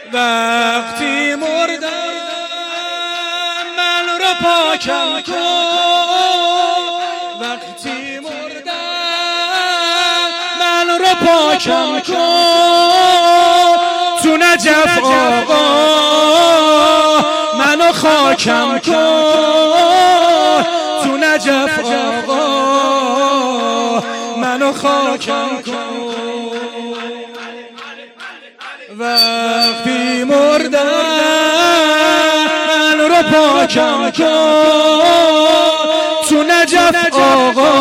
وقتی مردم من رو پاکم کن، وقتی مردم من رو پاکم کن، تو نجف آقا منو خاکم کن، تو نجف آقا منو خاکم کن. وقتی مردم من رو پاکم کن، تو نجف آقا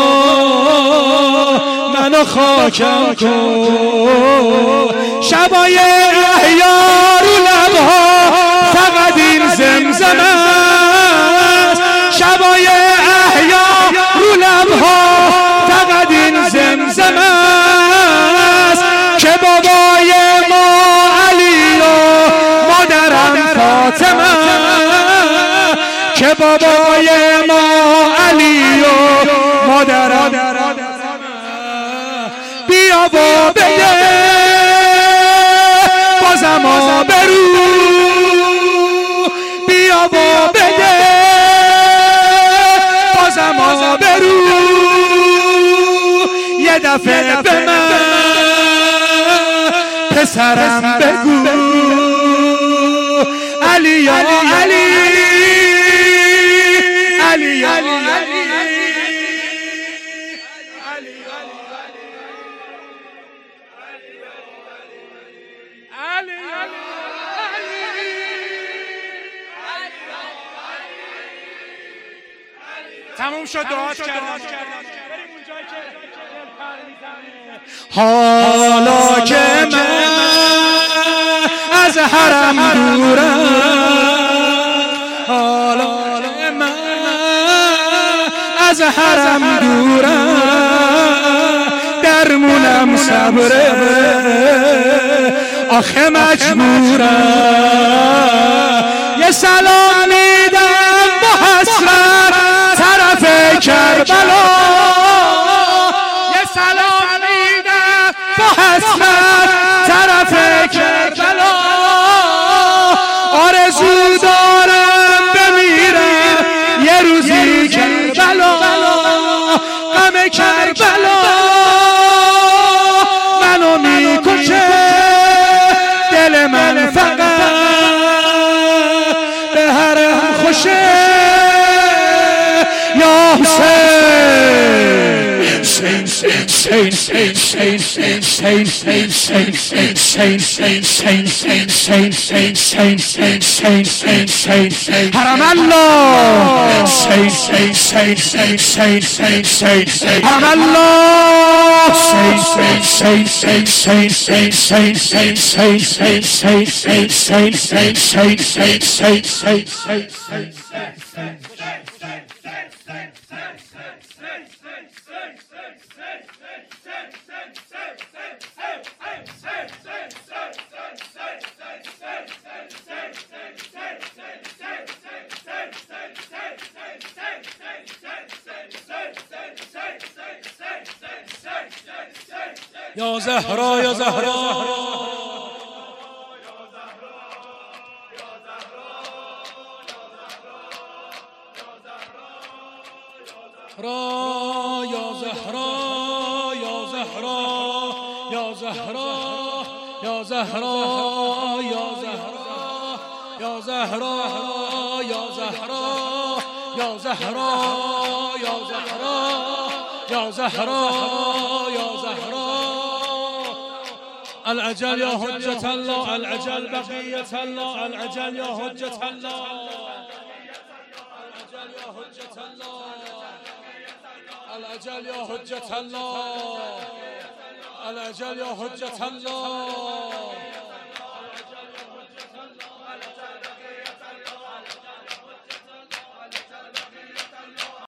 منو خاکم کن. شبای احیا رو لبها فقط این زمزم است، شبای احیا رو لبها فقط این زمزم است که بابای ما علی و مادرم فاطمه، که بابای ما علی و مادرم بیا با بده بازم آبرو، بیا با بده بازم آبرو، یه دفعه به من پسرم بگو علی یا علی، علی یا علی، تموم شد. دعات کردم حالا که من از حرم دورم، حالا که من از حرم دورم، درمونم صبره آخه مجبورم، یه سلام میدم با حسرت طرف کربلا، یه سلام میدم با حسرت طرف کربلا، آرزو دارم بمیرم یه روزی کربلا، غم کربلا منو میکشه، دل من فقط به حرم خوشه یا حرم الله، حرم یا زهرا، یا زهرا، یا زهرا، یا زهرا، یا زهرا، یا زهرا، یا زهرا، یا زهرا، یا زهرا، یا زهرا، یا زهرا، یا زهرا، یا زهرا، العجل یا حجت الله، العجل بقیت الله، العجل یا حجت الله، العجل یا حجت الله، العجل یا حجت الله، العجل یا حجت الله.